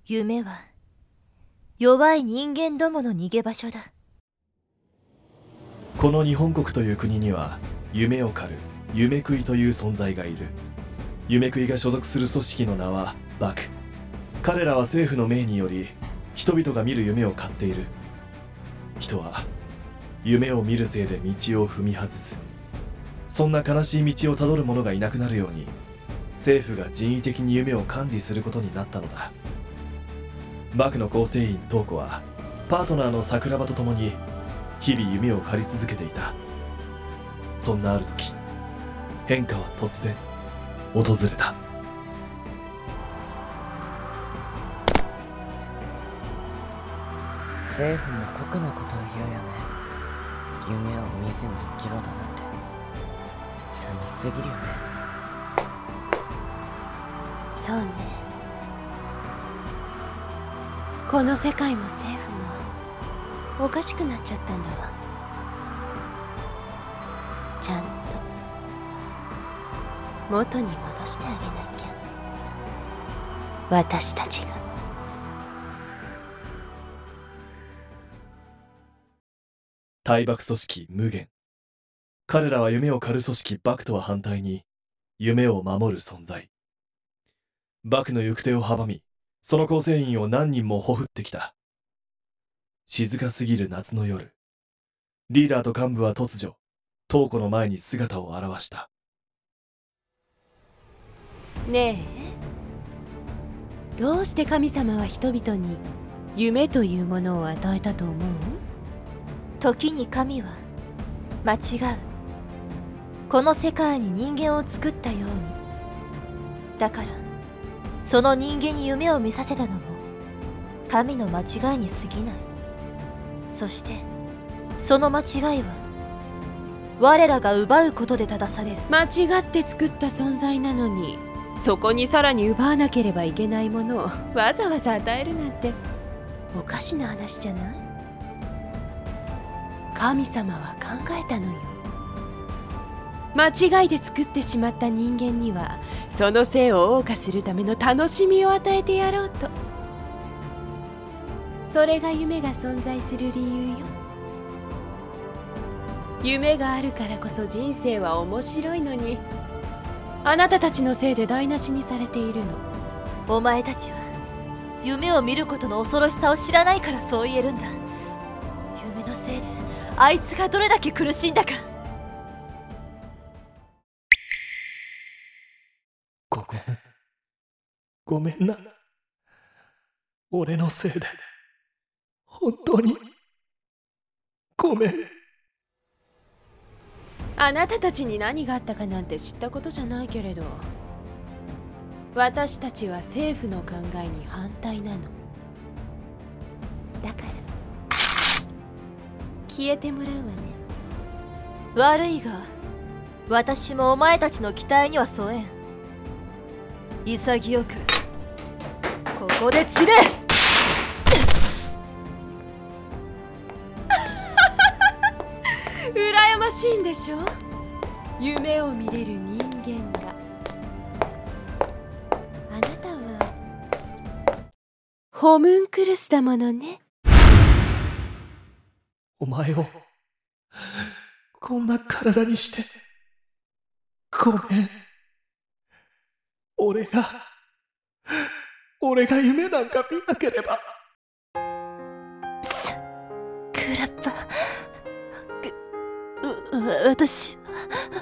夢は弱い人間どもの逃げ場所だ。 この日本国という国には夢を狩る夢食いという存在がいる。夢食いが所属する組織の名はバク。彼らは政府の命により人々が見る夢を狩っている。人は夢を見るせいで道を踏み外す。そんな悲しい道をたどる者がいなくなるように政府が人為的に夢を管理することになったのだ。バクの構成員トウコはパートナーの桜庭と共に日々夢を狩り続けていた。そんなある時、変化は突然訪れた。 政府も酷なことを言うよね。夢を見ずに生きろだなんて寂しすぎるよね。 そうね。この世界も政府もおかしくなっちゃったんだわ。ちゃんと元に戻してあげなきゃ、私たちが。 対幕組織無限。彼らは夢を狩る組織バクとは反対に夢を守る存在。バクの行く手を阻み、その構成員を何人もほふってきた。静かすぎる夏の夜、リーダーと幹部は突如トウコの前に姿を現した。 ねえ、どうして神様は人々に夢というものを与えたと思う？ 時に神は間違う。この世界に人間を作ったように。だからその人間に夢を見させたのも神の間違いに過ぎない。そしてその間違いは我らが奪うことで正される。 間違って作った存在なのに、そこにさらに奪わなければいけないものをわざわざ与えるなんておかしな話じゃない？神様は考えたのよ。間違いで作ってしまった人間にはその生を謳歌するための楽しみを与えてやろうと。それが夢が存在する理由よ。夢があるからこそ人生は面白いのに、あなたたちのせいで台無しにされているの。 お前たちは夢を見ることの恐ろしさを知らないからそう言えるんだ。夢のせいであいつがどれだけ苦しんだか。 ごめんな。俺のせいで本当にごめん。 あなたたちに何があったかなんて知ったことじゃないけれど、私たちは政府の考えに反対なの。だから消えてもらうわね。 悪いが私もお前たちの期待には添えん。潔くここで散れ。 羨ましいんでしょ、夢を見れる人間が。あなたはホムンクルスだものね。 お前をこんな体にしてごめん。俺が夢なんか見なければ。 クラッパ私は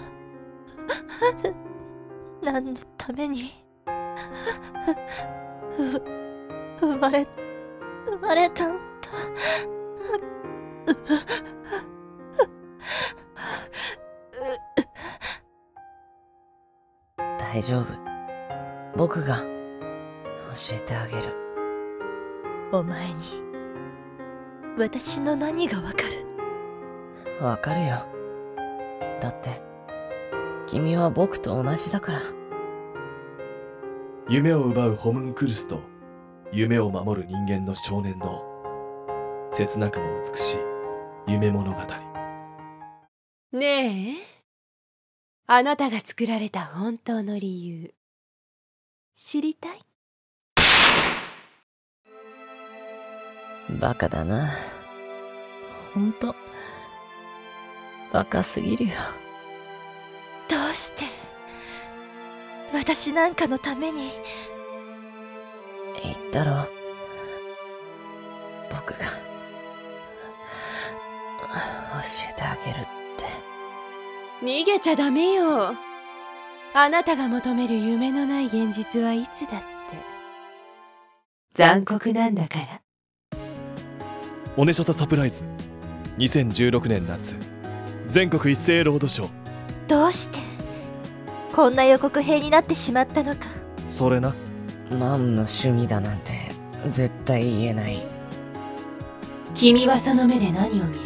何のために生まれたんだ。 大丈夫、僕が教えてあげる。 お前に私の何がわかる？ わかるよ。だって君は僕と同じだから。 夢を奪うホムンクルスと夢を守る人間の少年の切なくも美しい夢物語。 ねえ、あなたが作られた本当の理由知りたい？ バカだな。ほんとバカすぎるよ。 どうして私なんかのために。 言ったろ、僕が教えてあげるって。 逃げちゃダメよ。あなたが求める夢のない現実はいつだって残酷なんだから。 オネショタサプライズ2016年夏全国一斉ロードショー。 どうしてこんな予告編になってしまったのか。 それな。 マムの趣味だなんて絶対言えない。 君はその目で何を見る？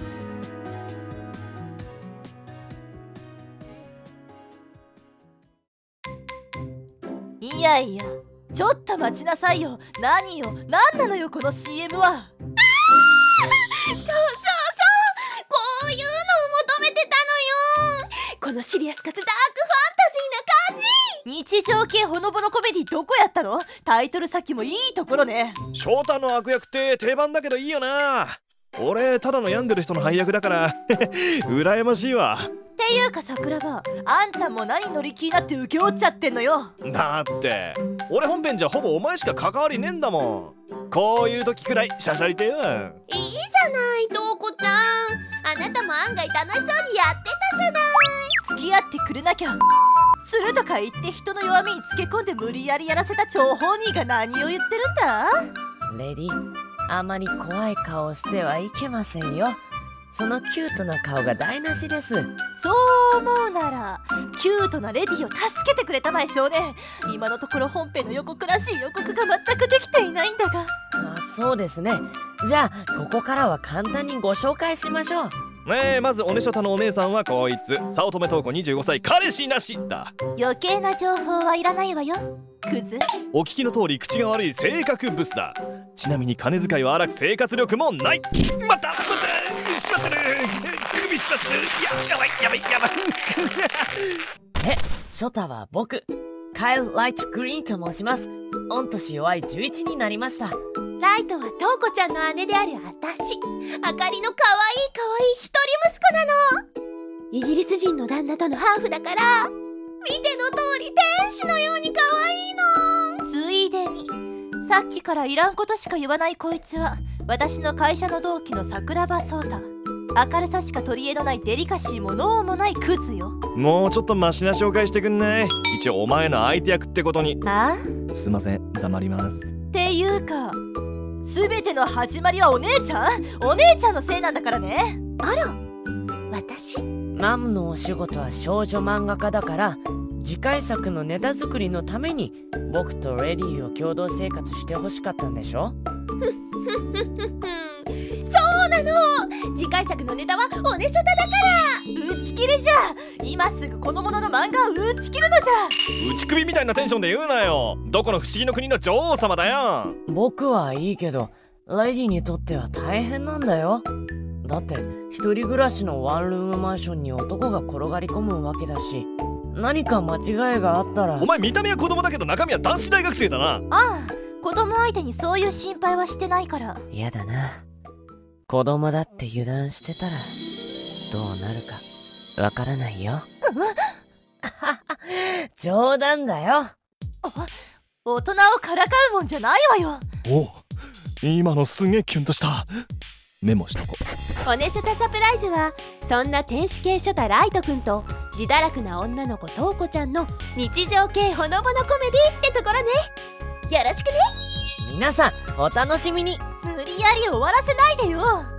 いやいや、ちょっと待ちなさいよ。何よ、何なのよこの CM は。そうそうそう、こういうのを求めてたのよ。このシリアスかつダークファンタジーな感じ。日常系ほのぼのコメディどこやったの？タイトル先もいいところね。 翔太の悪役って定番だけどいいよな。俺ただの病んでる人の配役だから羨ましいわ。 っていうか桜庭、あんたも何乗り気になって請け負っちゃってんのよ。 だって俺本編じゃほぼお前しか関わりねえんだもん。こういう時くらいシャシャリてよ。 いいじゃないトウコちゃん、あなたも案外楽しそうにやってたじゃない。付き合ってくれなきゃするとか言って人の弱みにつけ込んで無理やりやらせた張本人が何を言ってるんだ。 レディ、あまり怖い顔してはいけませんよ。そのキュートな顔が台無しです。 そう思うならキュートなレディを助けてくれたまえ少年。今のところ本編の予告らしい予告が全くできていないんだが。 そうですね。じゃあここからは簡単にご紹介しましょう。 まずオネショタのお姉さんはこいつ早乙女瞳子25歳彼氏なしだ。 余計な情報はいらないわよクズ。 お聞きの通り口が悪い性格ブスだ。ちなみに金遣いは荒く生活力もない。またしまってる、首しまってる。やばいショタは僕カイル・ライチ・グリーンと申します。御年弱い11になりました。 ライトはトウコちゃんの姉である私あかりのかわいい一人息子なの。イギリス人の旦那とのハーフだから見ての通り天使のようにかわいいの。ついでにさっきからいらんことしか言わないこいつは私の会社の同期の桜庭蒼太。明るさしか取り柄のないデリカシーもノーもないクズよ。 もうちょっとマシな紹介してくんない？一応お前の相手役ってことに。 ああ？すいません、黙ります。 っていうか全ての始まりはお姉ちゃんのせいなんだからね。あら私？ マムのお仕事は少女漫画家だから次回作のネタ作りのために僕とレディを共同生活してほしかったんでしょ。 そうなの。次回作のネタはおねしょただから打ち切りじゃ。今すぐこのものの漫画を打ち切るのじゃ。 打ち首みたいなテンションで言うなよ。どこの不思議の国の女王様だよ。 僕はいいけどレディにとっては大変なんだよ。だって一人暮らしのワンルームマンションに男が転がり込むわけだし、何か間違いがあったら。 お前見た目は子供だけど中身は男子大学生だな。 ああ、子供相手にそういう心配はしてないから。 やだな。子供だって油断してたらどうなるかわからないよ。冗談だよ。 大人をからかうもんじゃないわよ。 お、今のすげえキュンとした。メモしとこ。 おねしょたサプライズはそんな天使系ショタライトくんと自堕落な女の子トウコちゃんの日常系ほのぼのコメディってところね。よろしくね。 皆さんお楽しみに。 無理やり終わらせないでよ。